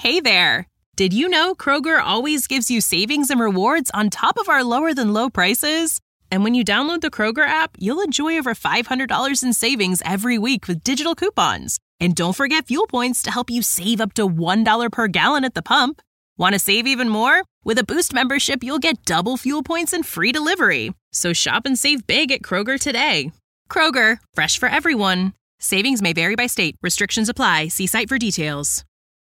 Hey there! Did you know Kroger always gives you savings and rewards on top of our lower-than-low prices? And when you download the Kroger app, you'll enjoy over $500 in savings every week with digital coupons. And don't forget fuel points to help you save up to $1 per gallon at the pump. Want to save even more? With a Boost membership, you'll get double fuel points and free delivery. So shop and save big at Kroger today. Kroger, fresh for everyone. Savings may vary by state. Restrictions apply. See site for details.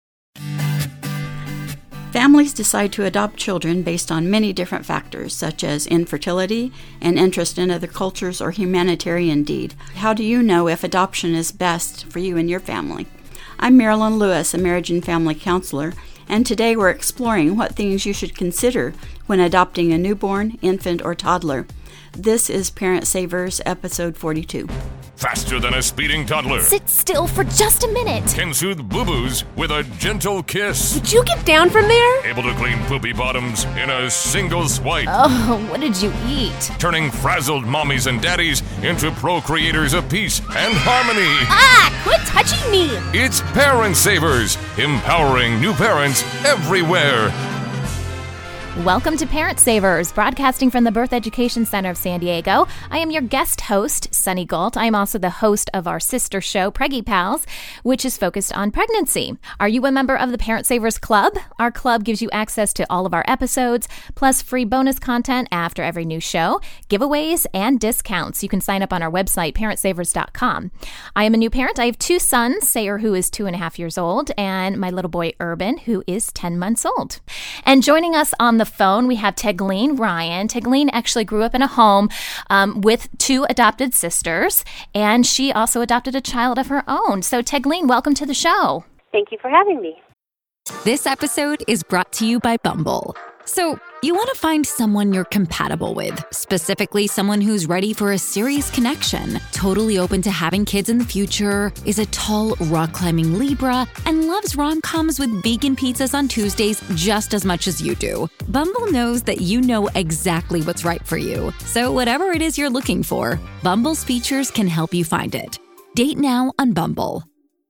Families decide to adopt children based on many different factors, such as infertility and interest in other cultures or humanitarian need. How do you know if adoption is best for you and your family? I'm Marilyn Lewis, a marriage and family counselor, and today we're exploring what things you should consider when adopting a newborn, infant, or toddler. This is Parent Savers, episode 42. Faster than a speeding toddler. Sit still for just a minute. Can soothe boo-boos with a gentle kiss. Would you get down from there? Able to clean poopy bottoms in a single swipe. Oh, what did you eat? Turning frazzled mommies and daddies into procreators of peace and harmony. Ah, quit touching me. It's Parent Savers, empowering new parents everywhere. Welcome to Parent Savers, broadcasting from the Birth Education Center of San Diego. I am your guest host, Sunny Galt. I am also the host of our sister show, Preggy Pals, which is focused on pregnancy. Are you a member of the Parent Savers Club? Our club gives you access to all of our episodes, plus free bonus content after every new show, giveaways, and discounts. You can sign up on our website, parentsavers.com. I am a new parent. I have two sons, Sayer, who is 2.5 years old, and my little boy, Urban, who is 10 months old. And joining us on the phone, we have Tegleen Ryan. Tegleen actually grew up in a home with two adopted sisters, and she also adopted a child of her own. So, Tegleen, welcome to the show. Thank you for having me. This episode is brought to you by Bumble. So, you want to find someone you're compatible with, specifically someone who's ready for a serious connection, totally open to having kids in the future, is a tall, rock-climbing Libra, and loves rom-coms with vegan pizzas on Tuesdays just as much as you do. Bumble knows that you know exactly what's right for you. So whatever it is you're looking for, Bumble's features can help you find it. Date now on Bumble.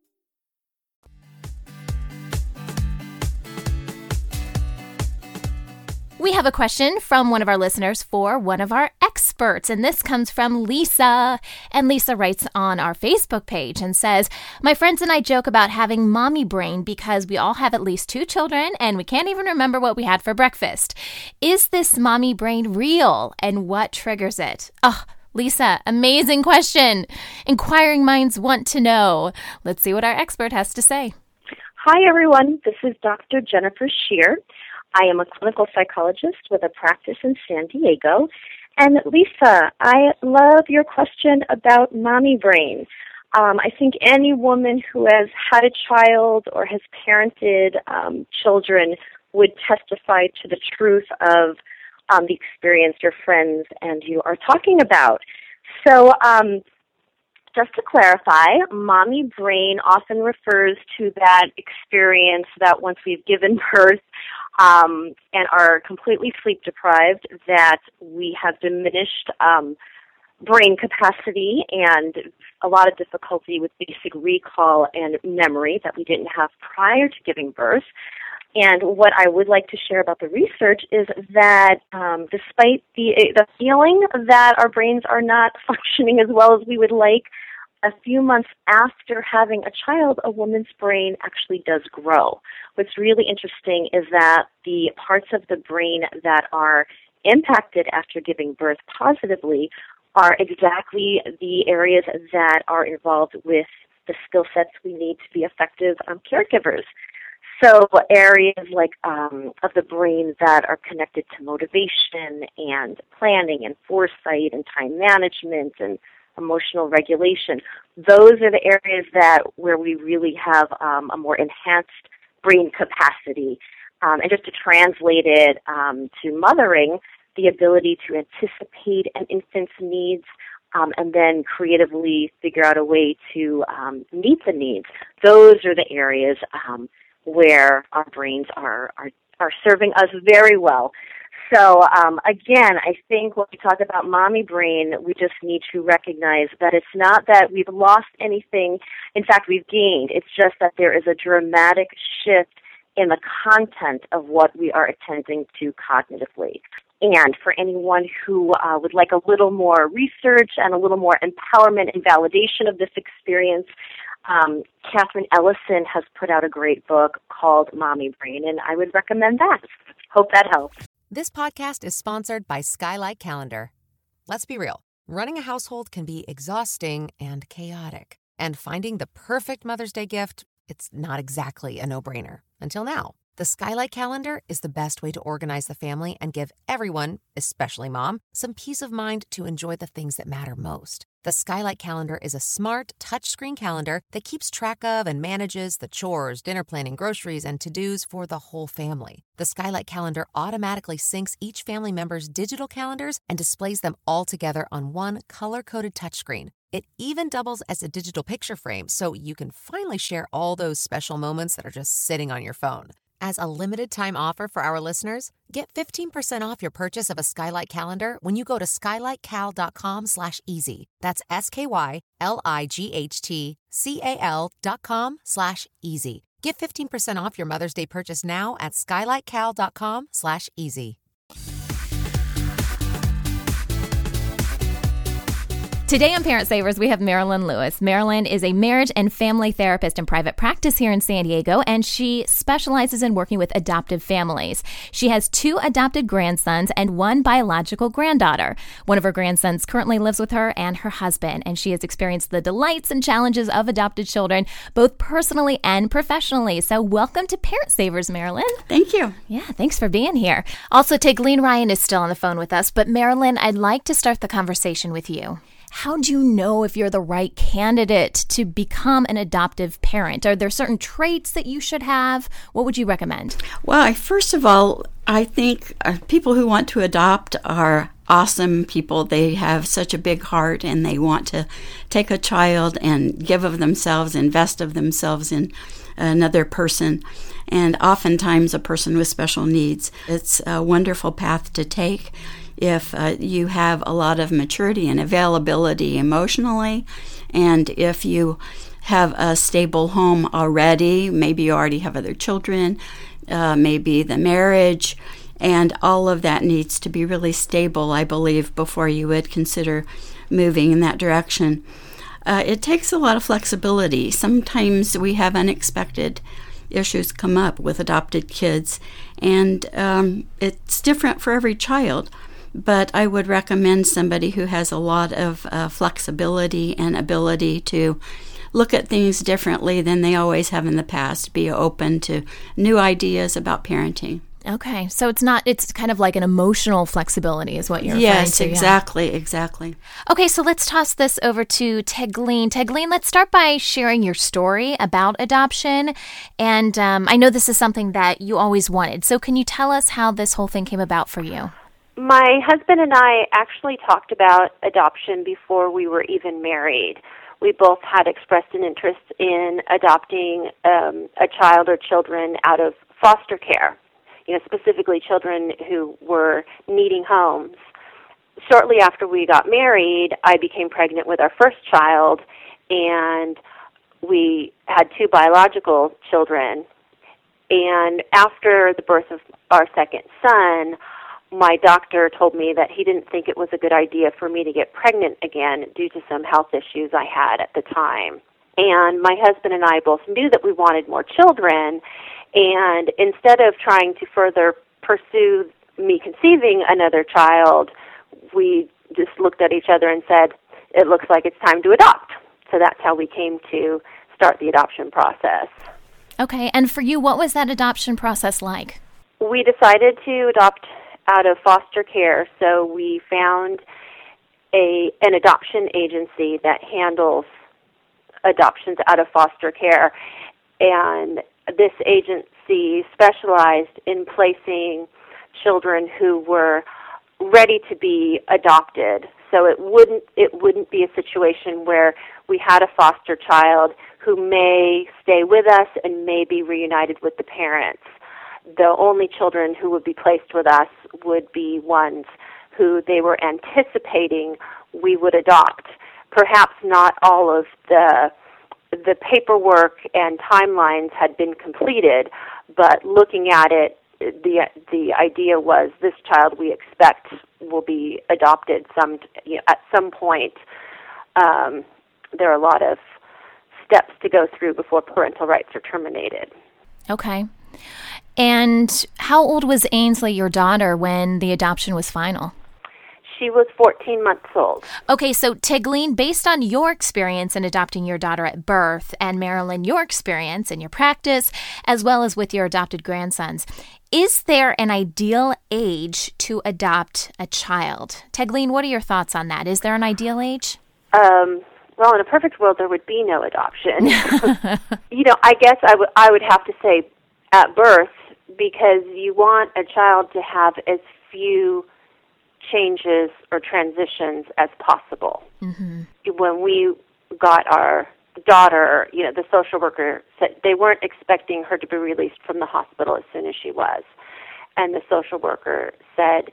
We have a question from one of our listeners for one of our experts, and this comes from Lisa. And Lisa writes on our Facebook page and says, "My friends and I joke about having mommy brain because we all have at least 2 children and we can't even remember what we had for breakfast. Is this mommy brain real, and what triggers it?" Oh, Lisa, amazing question. Inquiring minds want to know. Let's see what our expert has to say. Hi, everyone. This is Dr. Jennifer Shear. I am a clinical psychologist with a practice in San Diego. And Lisa, I love your question about mommy brain. I think any woman who has had a child or has parented children would testify to the truth of the experience your friends and you are talking about. So just to clarify, mommy brain often refers to that experience that once we've given birth and are completely sleep deprived, that we have diminished brain capacity and a lot of difficulty with basic recall and memory that we didn't have prior to giving birth. And what I would like to share about the research is that despite the feeling that our brains are not functioning as well as we would like, a few months after having a child, a woman's brain actually does grow. What's really interesting is that the parts of the brain that are impacted after giving birth positively are exactly the areas that are involved with the skill sets we need to be effective caregivers. So areas like of the brain that are connected to motivation and planning and foresight and time management and emotional regulation, those are the areas where we really have a more enhanced brain capacity. And just to translate it to mothering, the ability to anticipate an infant's needs and then creatively figure out a way to meet the needs. Those are the areas where our brains are serving us very well. So, again, I think when we talk about mommy brain, we just need to recognize that it's not that we've lost anything. In fact, we've gained. It's just that there is a dramatic shift in the content of what we are attending to cognitively. And for anyone who would like a little more research and a little more empowerment and validation of this experience, Catherine Ellison has put out a great book called Mommy Brain, and I would recommend that. Hope that helps. This podcast is sponsored by Skylight Calendar. Let's be real. Running a household can be exhausting and chaotic. And finding the perfect Mother's Day gift, it's not exactly a no-brainer. Until now. The Skylight Calendar is the best way to organize the family and give everyone, especially mom, some peace of mind to enjoy the things that matter most. The Skylight Calendar is a smart, touchscreen calendar that keeps track of and manages the chores, dinner planning, groceries, and to-dos for the whole family. The Skylight Calendar automatically syncs each family member's digital calendars and displays them all together on one color-coded touchscreen. It even doubles as a digital picture frame, so you can finally share all those special moments that are just sitting on your phone. As a limited-time offer for our listeners, get 15% off your purchase of a Skylight Calendar when you go to skylightcal.com/easy. That's SKYLIGHTCAL.com/easy. Get 15% off your Mother's Day purchase now at skylightcal.com/easy. Today on Parent Savers, we have Marilyn Lewis. Marilyn is a marriage and family therapist in private practice here in San Diego, and she specializes in working with adoptive families. She has 2 adopted grandsons and 1 biological granddaughter. One of her grandsons currently lives with her and her husband, and she has experienced the delights and challenges of adopted children, both personally and professionally. So welcome to Parent Savers, Marilyn. Thank you. Yeah, thanks for being here. Also, Tegleen Ryan is still on the phone with us, but Marilyn, I'd like to start the conversation with you. How do you know if you're the right candidate to become an adoptive parent? Are there certain traits that you should have? What would you recommend? Well, first of all, I think people who want to adopt are awesome people. They have such a big heart, and they want to take a child and give of themselves, invest of themselves in another person, and oftentimes a person with special needs. It's a wonderful path to take if you have a lot of maturity and availability emotionally, and if you have a stable home already, maybe you already have other children, maybe the marriage, and all of that needs to be really stable, I believe, before you would consider moving in that direction. It takes a lot of flexibility. Sometimes we have unexpected issues come up with adopted kids, and it's different for every child. But I would recommend somebody who has a lot of flexibility and ability to look at things differently than they always have in the past, be open to new ideas about parenting. Okay, so it's kind of like an emotional flexibility is what you're referring to. Yes, exactly, exactly. Okay, so let's toss this over to Tegleen. Tegleen, let's start by sharing your story about adoption. And I know this is something that you always wanted. So can you tell us how this whole thing came about for you? My husband and I actually talked about adoption before we were even married. We both had expressed an interest in adopting a child or children out of foster care, specifically children who were needing homes. Shortly after we got married, I became pregnant with our first child, and we had 2 biological children. And after the birth of our second son, my doctor told me that he didn't think it was a good idea for me to get pregnant again due to some health issues I had at the time. And my husband and I both knew that we wanted more children, and instead of trying to further pursue me conceiving another child, we just looked at each other and said, it looks like it's time to adopt. So that's how we came to start the adoption process. Okay, and for you, what was that adoption process like? We decided to adopt out of foster care, so we found an adoption agency that handles adoptions out of foster care, and this agency specialized in placing children who were ready to be adopted. So it wouldn't be a situation where we had a foster child who may stay with us and may be reunited with the parents. The only children who would be placed with us would be ones who they were anticipating we would adopt. Perhaps not all of the paperwork and timelines had been completed, But looking at it, the idea was this child we expect will be adopted at some point. There are a lot of steps to go through before parental rights are terminated. Okay. And how old was Ainsley, your daughter, when the adoption was final? She was 14 months old. Okay, so Tegleen, based on your experience in adopting your daughter at birth, and Marilyn, your experience in your practice, as well as with your adopted grandsons, is there an ideal age to adopt a child? Tegleen, what are your thoughts on that? Is there an ideal age? Well, in a perfect world, there would be no adoption. I guess I would have to say at birth, because you want a child to have as few changes or transitions as possible. Mm-hmm. When we got our daughter, the social worker said they weren't expecting her to be released from the hospital as soon as she was. And the social worker said,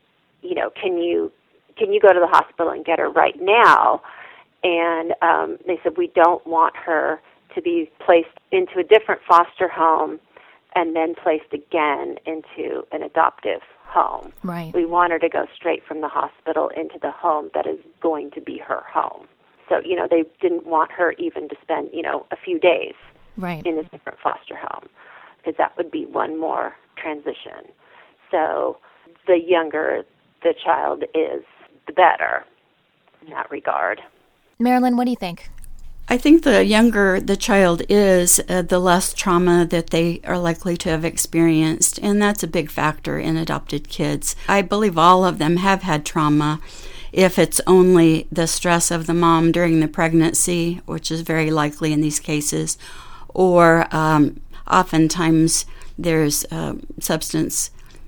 can you go to the hospital and get her right now? And they said, we don't want her to be placed into a different foster home and then placed again into an adoptive home. Right. We want her to go straight from the hospital into the home that is going to be her home. So, they didn't want her even to spend, a few days in a different foster home, because that would be one more transition. So the younger the child is, the better in that regard. Marilyn, what do you think? I think the younger the child is, the less trauma that they are likely to have experienced, and that's a big factor in adopted kids. I believe all of them have had trauma. If it's only the stress of the mom during the pregnancy, which is very likely in these cases, or oftentimes there's substance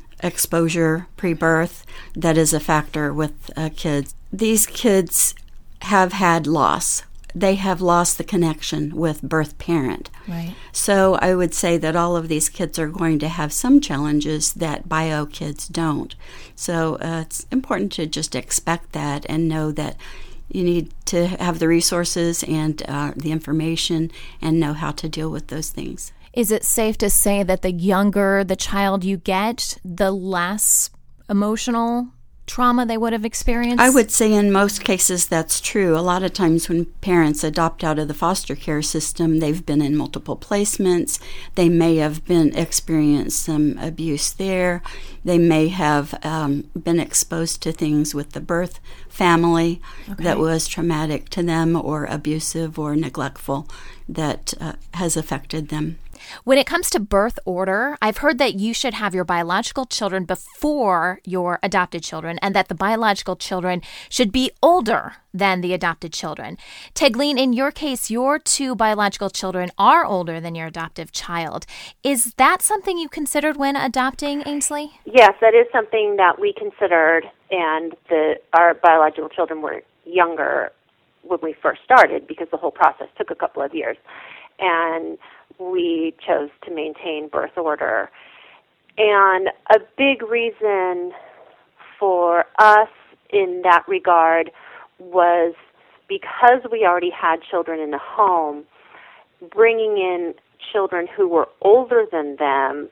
exposure pre-birth that is a factor with kids. These kids have had loss. They have lost the connection with birth parent. Right. So I would say that all of these kids are going to have some challenges that bio kids don't. So it's important to just expect that and know that you need to have the resources and the information and know how to deal with those things. Is it safe to say that the younger the child you get, the less emotional trauma they would have experienced? I would say in most cases that's true. A lot of times when parents adopt out of the foster care system, they've been in multiple placements. They may have experienced some abuse there. They may have been exposed to things with the birth family that was traumatic to them, or abusive or neglectful, that has affected them. When it comes to birth order, I've heard that you should have your biological children before your adopted children, and that the biological children should be older than the adopted children. Tegleen, in your case, your two biological children are older than your adoptive child. Is that something you considered when adopting Ainsley? Yes, that is something that we considered, and our biological children were younger when we first started, because the whole process took a couple of years. And we chose to maintain birth order. And a big reason for us in that regard was because we already had children in the home, bringing in children who were older than them,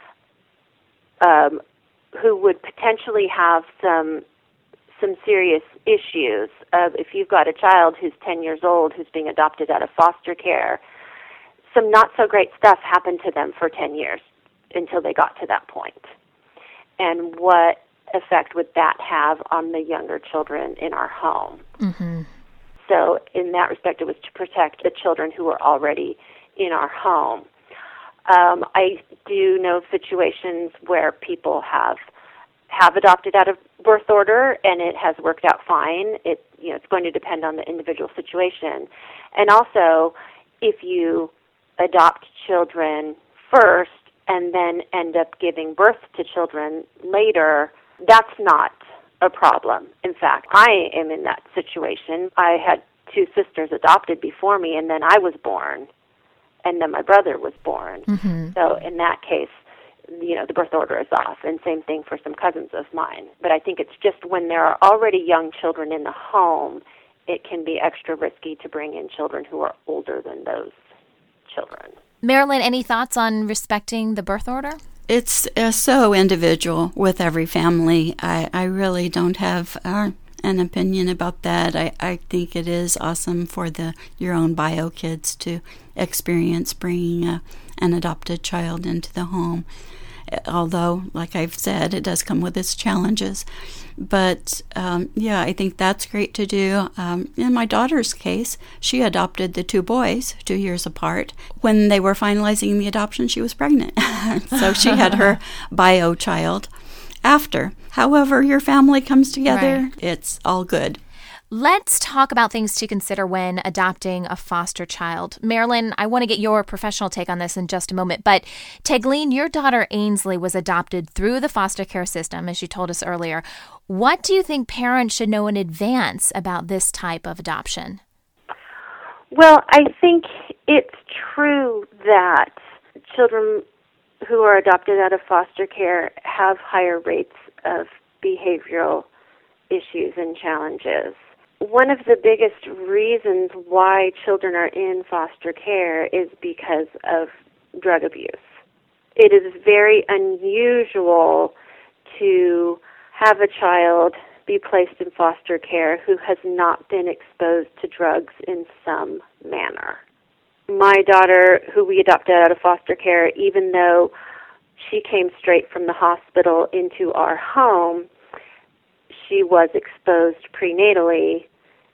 who would potentially have some serious issues. If you've got a child who's 10 years old who's being adopted out of foster care, some not-so-great stuff happened to them for 10 years until they got to that point. And what effect would that have on the younger children in our home? Mm-hmm. So in that respect, it was to protect the children who were already in our home. I do know situations where people have adopted out of birth order, and it has worked out fine. It's going to depend on the individual situation. And also, if you adopt children first and then end up giving birth to children later, that's not a problem. In fact, I am in that situation. I had two sisters adopted before me, and then I was born, and then my brother was born. Mm-hmm. So in that case, the birth order is off, and same thing for some cousins of mine. But I think it's just when there are already young children in the home, it can be extra risky to bring in children who are older than those children. Marilyn, any thoughts on respecting the birth order? It's so individual with every family. I really don't have an opinion about that. I think it is awesome for your own bio kids to experience bringing an adopted child into the home. Although, like I've said, it does come with its challenges. But, I think that's great to do. In my daughter's case, she adopted the 2 boys 2 years apart. When they were finalizing the adoption, she was pregnant. So she had her bio child after. However, your family comes together, right. It's all good. Let's talk about things to consider when adopting a foster child. Marilyn, I want to get your professional take on this in just a moment, but Tegleen, your daughter Ainsley was adopted through the foster care system, as you told us earlier. What do you think parents should know in advance about this type of adoption? Well, I think it's true that children who are adopted out of foster care have higher rates of behavioral issues and challenges. One of the biggest reasons why children are in foster care is because of drug abuse. It is very unusual to have a child be placed in foster care who has not been exposed to drugs in some manner. My daughter, who we adopted out of foster care, even though she came straight from the hospital into our home, she was exposed prenatally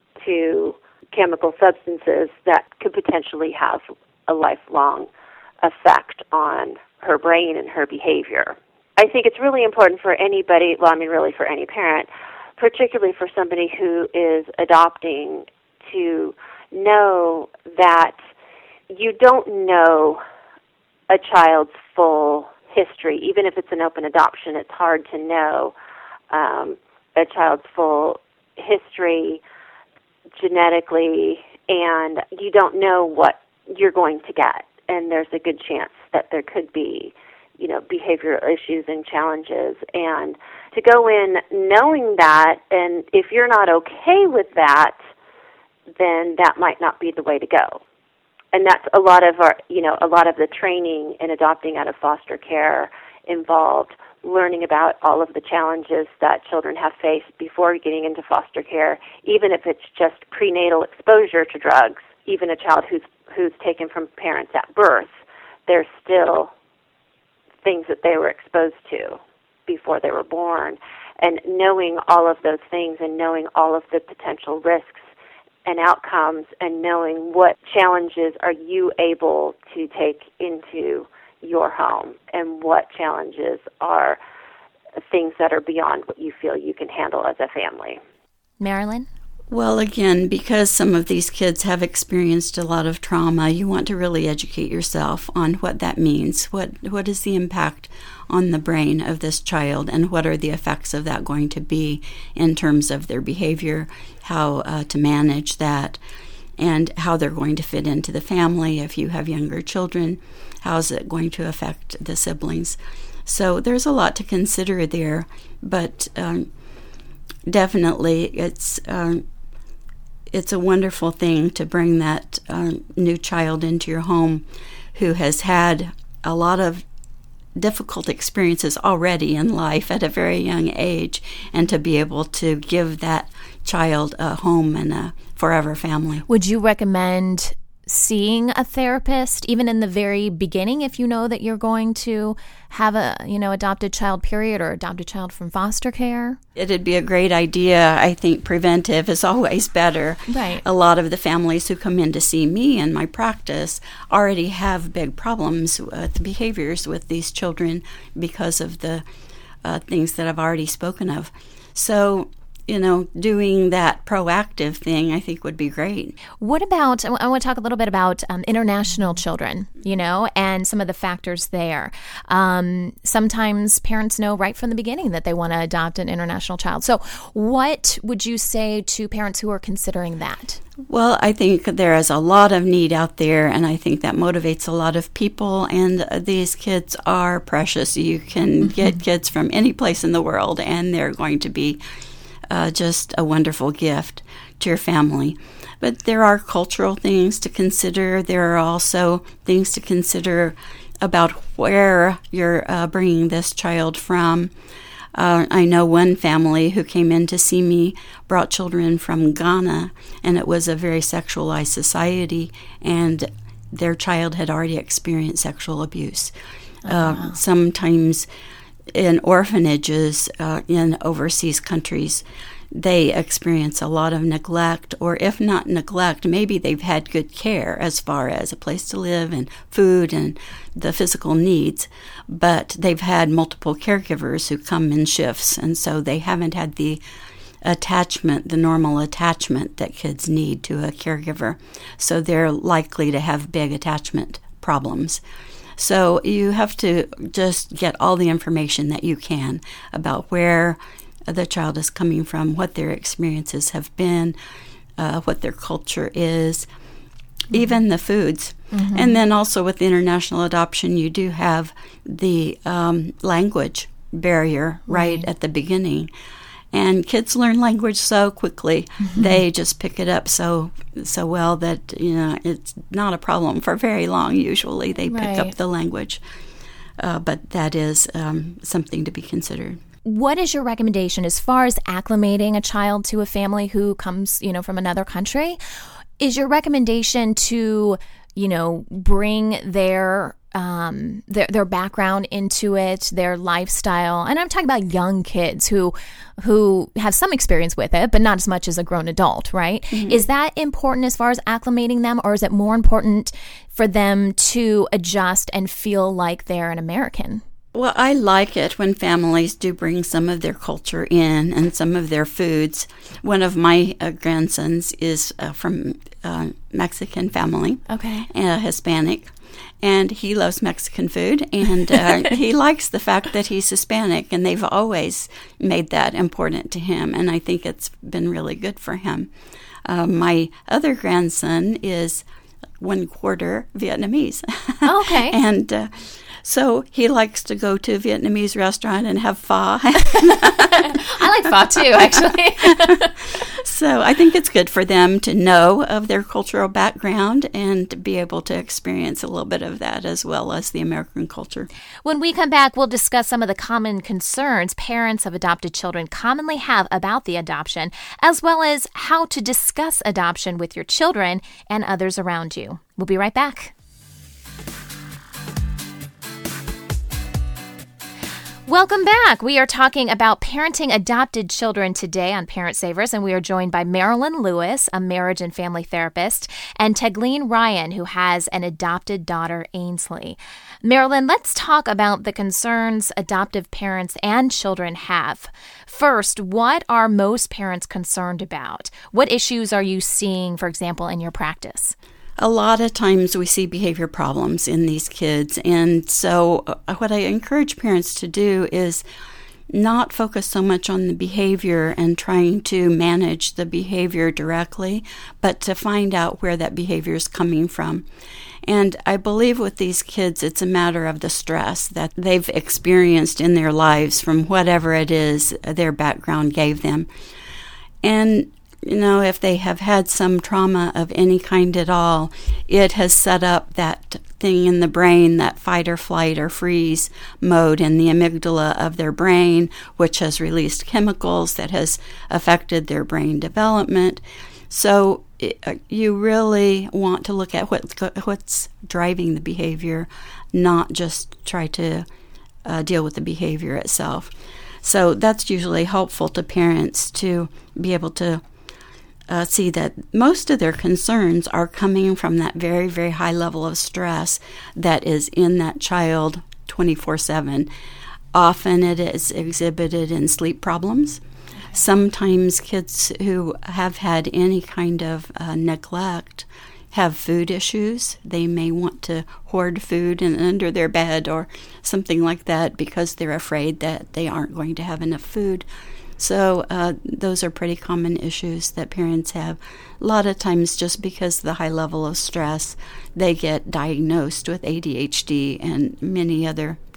to chemical substances that could potentially have a lifelong effect on her brain and her behavior. I think it's really important for anybody, really for any parent, particularly for somebody who is adopting, to know that you don't know a child's full history. Even if it's an open adoption, it's hard to know a child's full history genetically, and you don't know what you're going to get. And there's a good chance that there could be, behavioral issues and challenges. And to go in knowing that, and if you're not okay with that, then that might not be the way to go. And that's a lot of the training in adopting out of foster care involved learning about all of the challenges that children have faced before getting into foster care, even if it's just prenatal exposure to drugs. Even a child who's taken from parents at birth, there's still things that they were exposed to before they were born. And knowing all of those things and knowing all of the potential risks and outcomes and knowing what challenges are you able to take into your home and what challenges are things that are beyond what you feel you can handle as a family. Marilyn? Well, again, because some of these kids have experienced a lot of trauma, you want to really educate yourself on what that means. What is the impact on the brain of this child, and what are the effects of that going to be in terms of their behavior, how to manage that, and how they're going to fit into the family. If you have younger children, how is it going to affect the siblings? So there's a lot to consider there, but definitely it's a wonderful thing to bring that new child into your home who has had a lot of difficult experiences already in life at a very young age, and to be able to give that child a home and a forever family. Would you recommend seeing a therapist even in the very beginning if you know that you're going to have a adopted child period or adopted child from foster care? It'd be a great idea. I think preventive is always better. Right. A lot of the families who come in to see me in my practice already have big problems with behaviors with these children because of the things that I've already spoken of. So doing that proactive thing, I think, would be great. What about, I want to talk a little bit about international children, and some of the factors there. Sometimes parents know right from the beginning that they want to adopt an international child. So what would you say to parents who are considering that? Well, I think there is a lot of need out there, and I think that motivates a lot of people, and these kids are precious. You can get kids from any place in the world, and they're going to be just a wonderful gift to your family. But there are cultural things to consider. There are also things to consider about where you're bringing this child from. I know one family who came in to see me brought children from Ghana, and it was a very sexualized society, and their child had already experienced sexual abuse. Wow. Sometimes in orphanages in overseas countries, they experience a lot of neglect, or if not neglect, maybe they've had good care as far as a place to live and food and the physical needs, but they've had multiple caregivers who come in shifts, and so they haven't had the attachment, the normal attachment that kids need to a caregiver. So they're likely to have big attachment problems. So you have to just get all the information that you can about where the child is coming from, what their experiences have been, what their culture is, even the foods. Mm-hmm. And then also with international adoption, you do have the language barrier right at the beginning. And kids learn language so quickly. Mm-hmm. They just pick it up so well that, it's not a problem for very long. Usually they pick up the language. But that is something to be considered. What is your recommendation as far as acclimating a child to a family who comes, from another country? Is your recommendation to, bring their background into it, their lifestyle? And I'm talking about young kids who have some experience with it, but not as much as a grown adult, right? Mm-hmm. Is that important as far as acclimating them, or is it more important for them to adjust and feel like they're an American? Well, I like it when families do bring some of their culture in and some of their foods. One of my grandsons is from Mexican family, Hispanic, and he loves Mexican food, and he likes the fact that he's Hispanic, and they've always made that important to him, and I think it's been really good for him. My other grandson is 1/4 Vietnamese. Okay. And so he likes to go to a Vietnamese restaurant and have pho. I like pho too, actually. So I think it's good for them to know of their cultural background and be able to experience a little bit of that as well as the American culture. When we come back, we'll discuss some of the common concerns parents of adopted children commonly have about the adoption, as well as how to discuss adoption with your children and others around you. We'll be right back. Welcome back. We are talking about parenting adopted children today on Parent Savers, and we are joined by Marilyn Lewis, a marriage and family therapist, and Tegleen Ryan, who has an adopted daughter, Ainsley. Marilyn, let's talk about the concerns adoptive parents and children have. First, what are most parents concerned about? What issues are you seeing, for example, in your practice? A lot of times we see behavior problems in these kids, and so what I encourage parents to do is not focus so much on the behavior and trying to manage the behavior directly, but to find out where that behavior is coming from. And I believe with these kids, it's a matter of the stress that they've experienced in their lives from whatever it is their background gave them. And if they have had some trauma of any kind at all, it has set up that thing in the brain, that fight or flight or freeze mode in the amygdala of their brain, which has released chemicals that has affected their brain development. So you really want to look at what's driving the behavior, not just try to deal with the behavior itself. So that's usually helpful to parents to be able to see that most of their concerns are coming from that very, very high level of stress that is in that child 24/7. Often it is exhibited in sleep problems. Sometimes kids who have had any kind of neglect have food issues. They may want to hoard food under their bed or something like that because they're afraid that they aren't going to have enough food. So those are pretty common issues that parents have. A lot of times just because of the high level of stress, they get diagnosed with ADHD and many other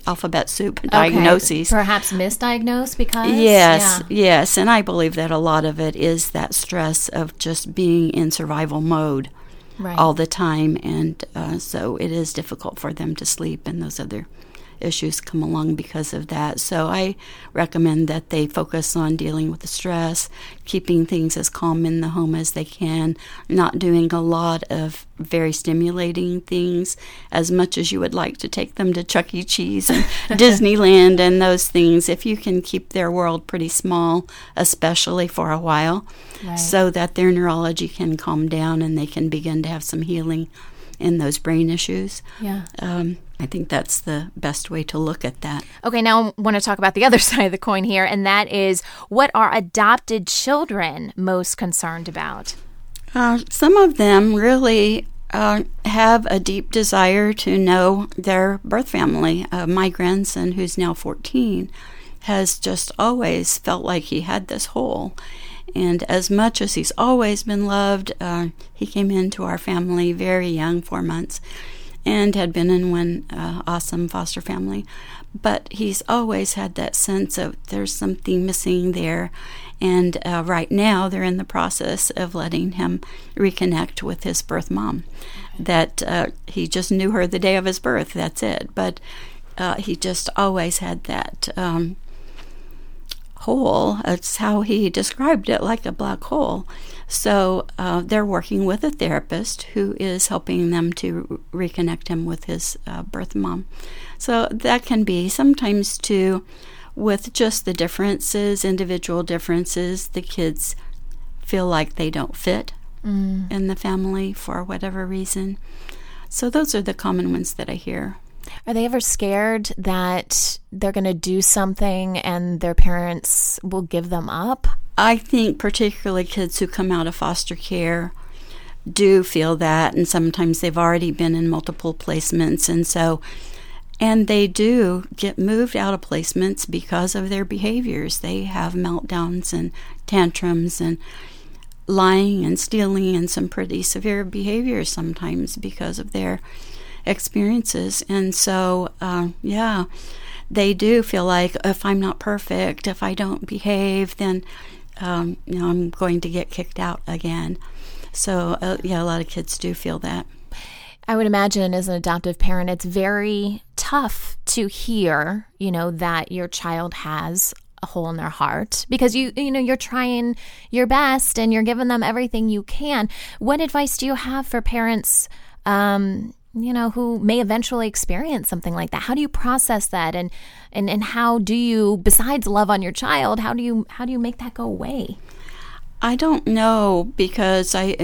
alphabet soup diagnoses. Perhaps misdiagnosed because? Yes. And I believe that a lot of it is that stress of just being in survival mode all the time. And so it is difficult for them to sleep, and those other issues come along because of that. So I recommend that they focus on dealing with the stress, keeping things as calm in the home as they can, not doing a lot of very stimulating things, as much as you would like to take them to Chuck E. Cheese and Disneyland and those things. If you can keep their world pretty small, especially for a while, so that their neurology can calm down and they can begin to have some healing in those brain issues. I think that's the best way to look at that. Okay, now I want to talk about the other side of the coin here, and that is, what are adopted children most concerned about? Some of them really have a deep desire to know their birth family. My grandson, who's now 14, has just always felt like he had this hole. And as much as he's always been loved, he came into our family very young, 4 months, and had been in one awesome foster family. But he's always had that sense of there's something missing there. And right now they're in the process of letting him reconnect with his birth mom. That he just knew her the day of his birth, that's it. But he just always had that hole. It's how he described it, like a black hole. So they're working with a therapist who is helping them to reconnect him with his birth mom. So that can be sometimes too, with just the differences, individual differences, the kids feel like they don't fit in the family for whatever reason. So those are the common ones that I hear. Are they ever scared that they're going to do something and their parents will give them up? I think particularly kids who come out of foster care do feel that, and sometimes they've already been in multiple placements, and they do get moved out of placements because of their behaviors. They have meltdowns and tantrums and lying and stealing and some pretty severe behaviors sometimes because of their experiences. And so, they do feel like if I'm not perfect, if I don't behave, then I'm going to get kicked out again. So, a lot of kids do feel that. I would imagine as an adoptive parent, it's very tough to hear, that your child has a hole in their heart, because you're trying your best and you're giving them everything you can. What advice do you have for parents, who may eventually experience something like that? How do you process that, and how do you, besides love on your child, how do you make that go away? I don't know, because like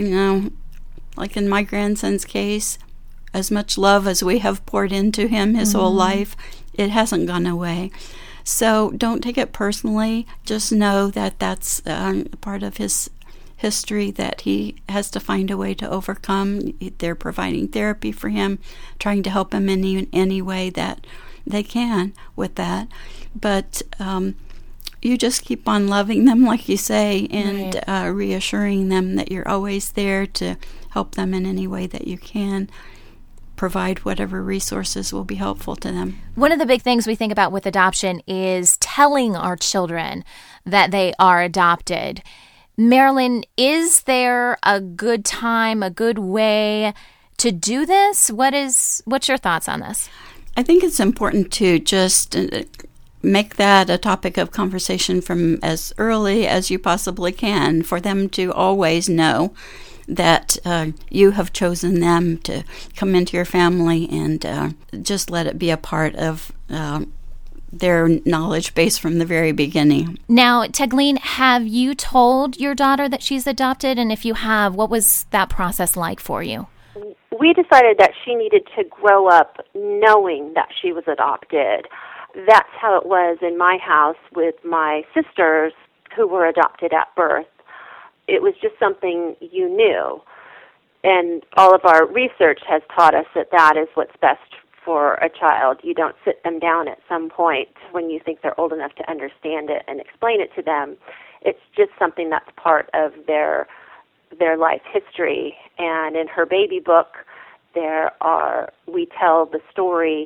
in my grandson's case, as much love as we have poured into him his whole life, it hasn't gone away. So don't take it personally. Just know that that's part of his history that he has to find a way to overcome. They're providing therapy for him, trying to help him in any way that they can with that. But you just keep on loving them, like you say, and reassuring them that you're always there to help them in any way that you can. Provide whatever resources will be helpful to them. One of the big things we think about with adoption is telling our children that they are adopted. Marilyn, is there a good time, a good way to do this? What's your thoughts on this? I think it's important to just make that a topic of conversation from as early as you possibly can, for them to always know that you have chosen them to come into your family, and just let it be a part of their knowledge base from the very beginning. Now, Tegleen, have you told your daughter that she's adopted? And if you have, what was that process like for you? We decided that she needed to grow up knowing that she was adopted. That's how it was in my house with my sisters who were adopted at birth. It was just something you knew. And all of our research has taught us that that is what's best for a child. You don't sit them down at some point when you think they're old enough to understand it and explain it to them. It's just something that's part of their life history. And in her baby book, we tell the story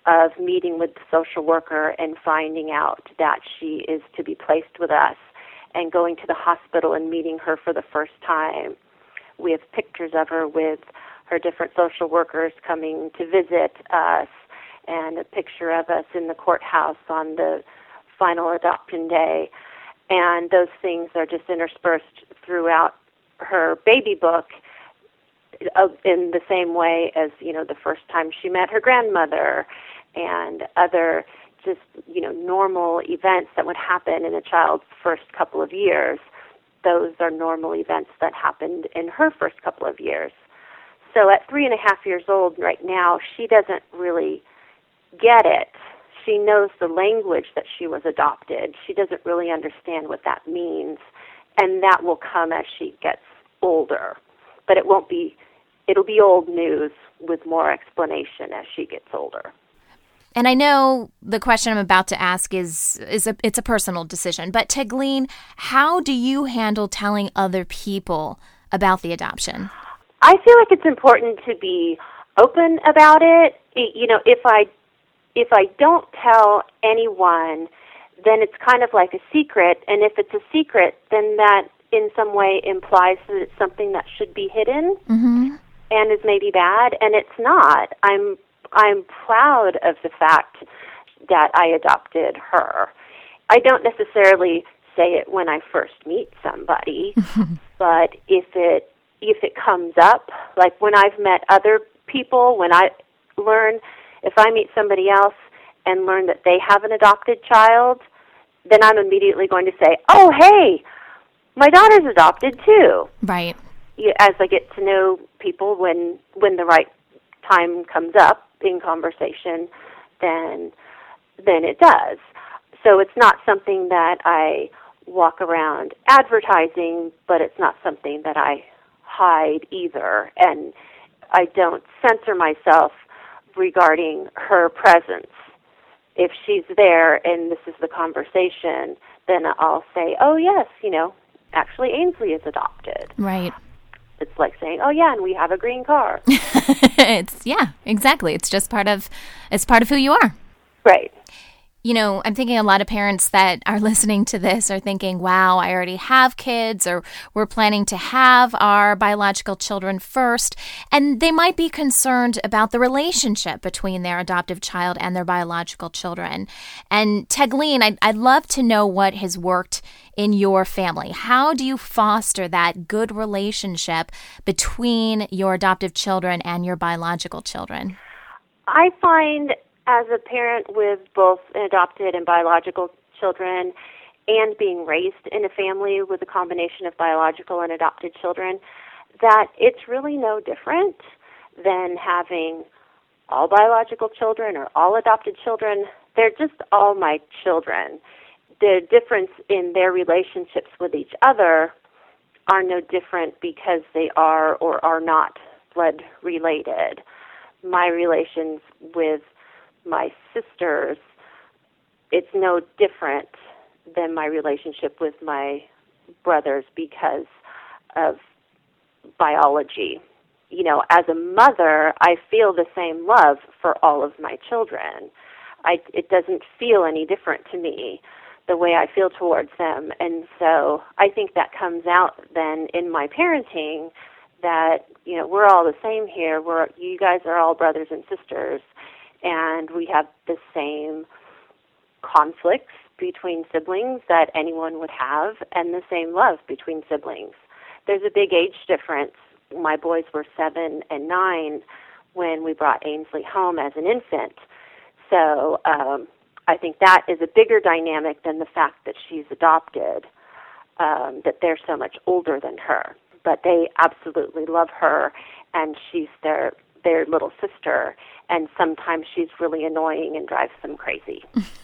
of meeting with the social worker and finding out that she is to be placed with us, and going to the hospital and meeting her for the first time. We have pictures of her with her different social workers coming to visit us, and a picture of us in the courthouse on the final adoption day. And those things are just interspersed throughout her baby book in the same way as, the first time she met her grandmother and other just, normal events that would happen in a child's first couple of years. Those are normal events that happened in her first couple of years. So at 3.5 years old right now, she doesn't really get it. She knows the language that she was adopted. She doesn't really understand what that means, and that will come as she gets older. But it'll be old news with more explanation as she gets older. And I know the question I'm about to ask it's a personal decision, but Tegleen, how do you handle telling other people about the adoption? I feel like it's important to be open about it. If I don't tell anyone, then it's kind of like a secret, and if it's a secret, then that in some way implies that it's something that should be hidden and is maybe bad, and it's not. I'm proud of the fact that I adopted her. I don't necessarily say it when I first meet somebody, but if it comes up, like when I've met other people, if I meet somebody else and learn that they have an adopted child, then I'm immediately going to say, oh, hey, my daughter's adopted too. Right. As I get to know people, when the right time comes up in conversation, then it does. So it's not something that I walk around advertising, but it's not something that I hide either. And I don't censor myself regarding her presence. If she's there and this is the conversation, then I'll say, oh, yes, actually Ainsley is adopted. Right. It's like saying, oh, yeah, and we have a green car. Yeah, exactly. It's just part of who you are. Right. I'm thinking a lot of parents that are listening to this are thinking, wow, I already have kids, or we're planning to have our biological children first. And they might be concerned about the relationship between their adoptive child and their biological children. And Tegleen, I'd love to know what has worked in your family. How do you foster that good relationship between your adoptive children and your biological children? I find, as a parent with both adopted and biological children, and being raised in a family with a combination of biological and adopted children, that it's really no different than having all biological children or all adopted children. They're just all my children. The difference in their relationships with each other are no different because they are or are not blood related. My relations with my sisters, it's no different than my relationship with my brothers because of biology. As a mother, I feel the same love for all of my children. It doesn't feel any different to me the way I feel towards them. And so I think that comes out then in my parenting that, we're all the same here. You guys are all brothers and sisters. And we have the same conflicts between siblings that anyone would have, and the same love between siblings. There's a big age difference. My boys were 7 and 9 when we brought Ainsley home as an infant. So I think that is a bigger dynamic than the fact that she's adopted, that they're so much older than her. But they absolutely love her, and she's their little sister, and sometimes she's really annoying and drives them crazy.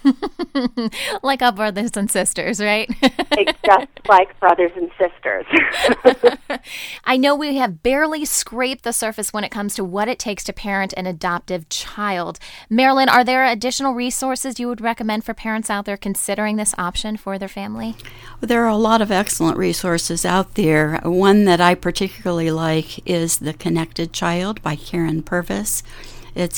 Like our brothers and sisters, right? Just like brothers and sisters. I know we have barely scraped the surface when it comes to what it takes to parent an adoptive child. Marilyn, are there additional resources you would recommend for parents out there considering this option for their family? Well, there are a lot of excellent resources out there. One that I particularly like is The Connected Child by Karen Purvis. It's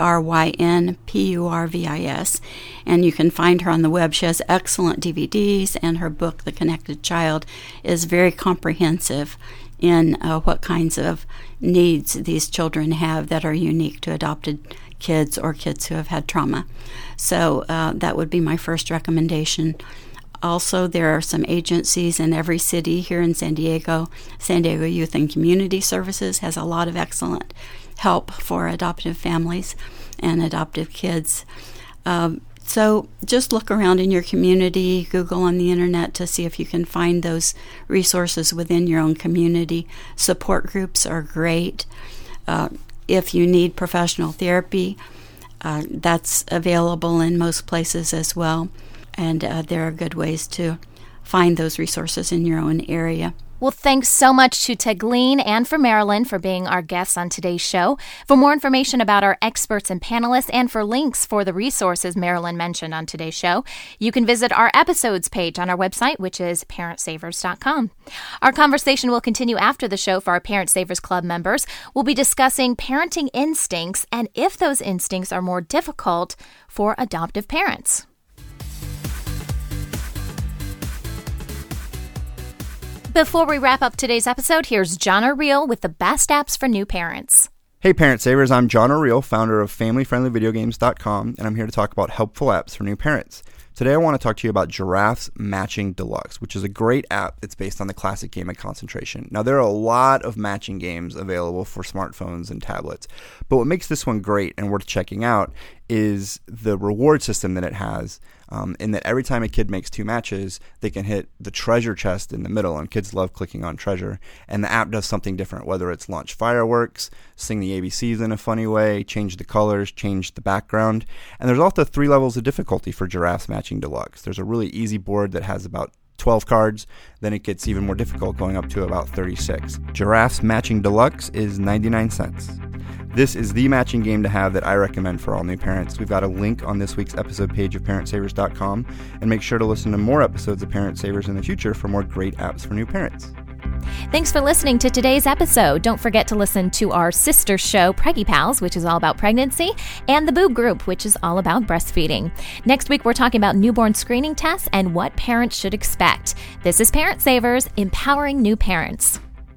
KARYNPURVIS. And you can find her on the web. She has excellent DVDs, and her book, The Connected Child, is very comprehensive in what kinds of needs these children have that are unique to adopted kids or kids who have had trauma. So that would be my first recommendation. Also, there are some agencies in every city here in San Diego. San Diego Youth and Community Services has a lot of excellent help for adoptive families and adoptive kids. So just look around in your community, Google on the internet to see if you can find those resources within your own community. Support groups are great. If you need professional therapy, that's available in most places as well. And there are good ways to find those resources in your own area. Well, thanks so much to Tagleen and for Marilyn for being our guests on today's show. For more information about our experts and panelists and for links for the resources Marilyn mentioned on today's show, you can visit our episodes page on our website, which is parentsavers.com. Our conversation will continue after the show for our Parent Savers Club members. We'll be discussing parenting instincts and if those instincts are more difficult for adoptive parents. Before we wrap up today's episode, here's John O'Reilly with the best apps for new parents. Hey Parent Savers, I'm John O'Reilly, founder of FamilyFriendlyVideoGames.com, and I'm here to talk about helpful apps for new parents. Today I want to talk to you about Giraffes Matching Deluxe, which is a great app that's based on the classic game of Concentration. Now there are a lot of matching games available for smartphones and tablets, but what makes this one great and worth checking out is the reward system that it has, in that every time a kid makes 2 matches, they can hit the treasure chest in the middle, and kids love clicking on treasure. And the app does something different, whether it's launch fireworks, sing the ABCs in a funny way, change the colors, change the background. And there's also 3 levels of difficulty for Giraffes Matching Deluxe. There's a really easy board that has about 12 cards, then it gets even more difficult going up to about 36. Giraffes Matching Deluxe is 99 cents. This is the matching game to have that I recommend for all new parents. We've got a link on this week's episode page of ParentSavers.com, and make sure to listen to more episodes of Parent Savers in the future for more great apps for new parents. Thanks for listening to today's episode. Don't forget to listen to our sister show, Preggy Pals, which is all about pregnancy, and the Boob Group, which is all about breastfeeding. Next week, we're talking about newborn screening tests and what parents should expect. This is Parent Savers, empowering new parents.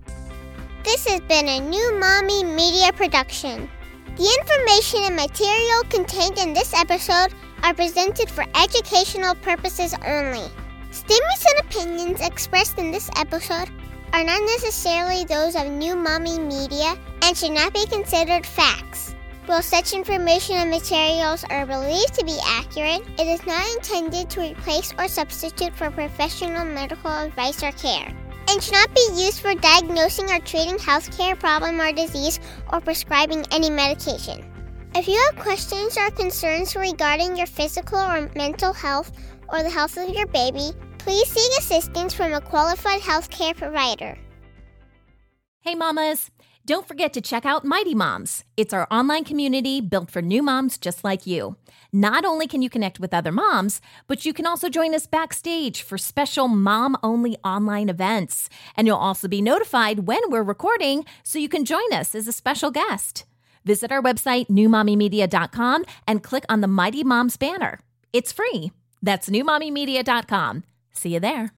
This has been a New Mommy Media production. The information and material contained in this episode are presented for educational purposes only. Statements and opinions expressed in this episode are not necessarily those of New Mommy Media and should not be considered facts. While such information and materials are believed to be accurate, it is not intended to replace or substitute for professional medical advice or care, and should not be used for diagnosing or treating healthcare problem or disease or prescribing any medication. If you have questions or concerns regarding your physical or mental health or the health of your baby, please seek assistance from a qualified healthcare provider. Hey mamas, don't forget to check out Mighty Moms. It's our online community built for new moms just like you. Not only can you connect with other moms, but you can also join us backstage for special mom-only online events. And you'll also be notified when we're recording so you can join us as a special guest. Visit our website, newmommymedia.com, and click on the Mighty Moms banner. It's free. That's newmommymedia.com. See you there.